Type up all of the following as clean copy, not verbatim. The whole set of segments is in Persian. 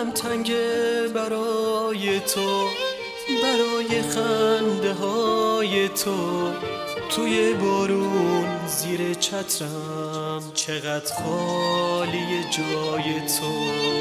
دلم تنگه برای تو، برای خنده های تو. توی بارون زیر چترم چقدر خالی جای تو.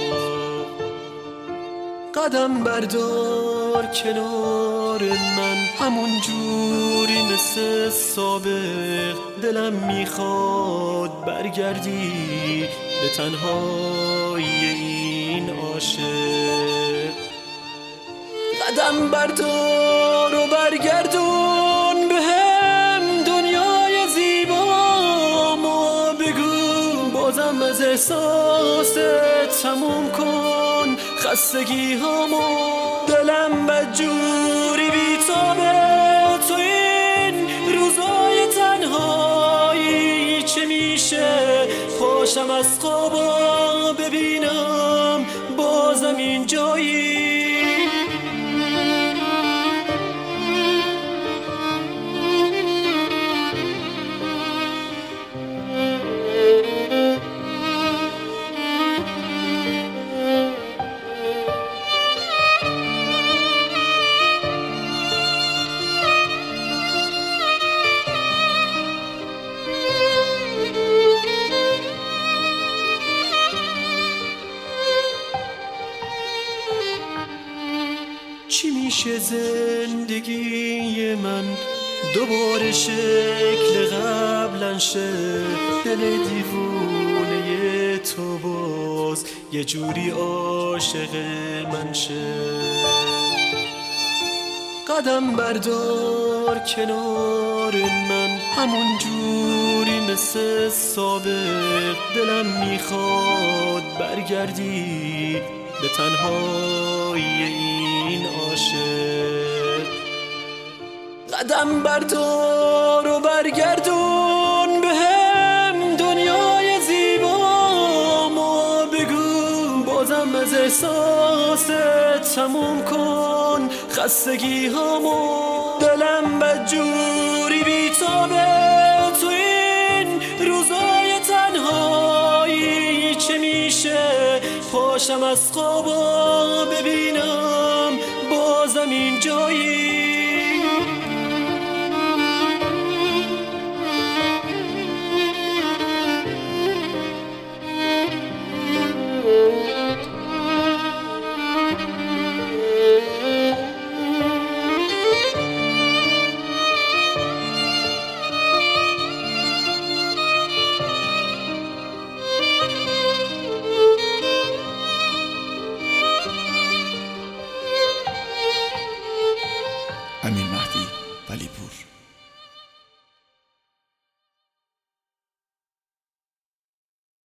قدم بردار کنار من همون جوری مثل سابق. دلم میخواد برگردی به تنهای این عاشق. قدم بردار و برگردون بهم دنیای زیبامو. بگو بازم از احساست تموم کن خستگی هامو. دلم بدجوری بیتابه تو این روزای تنهایی. چه میشه پاشم از خوابا ببینم بازم این جایی. چی میشه زندگی من دوباره شکل قبلن شه؟ دل دیوونه تو باز یه جوری عاشق من شه. قدم بردار کنار من همون جوری مثل سابق. دلم میخواد برگردی به تنهای این عاشق. قدم بردار و برگردون بهم دنیای زیبامو. بگو بازم از احساس تموم کن خستگی هامو. دلم بدجوری بیتابه تو این روزای تنهایی. چه میشه پاشم از خوابا ببینم بازم این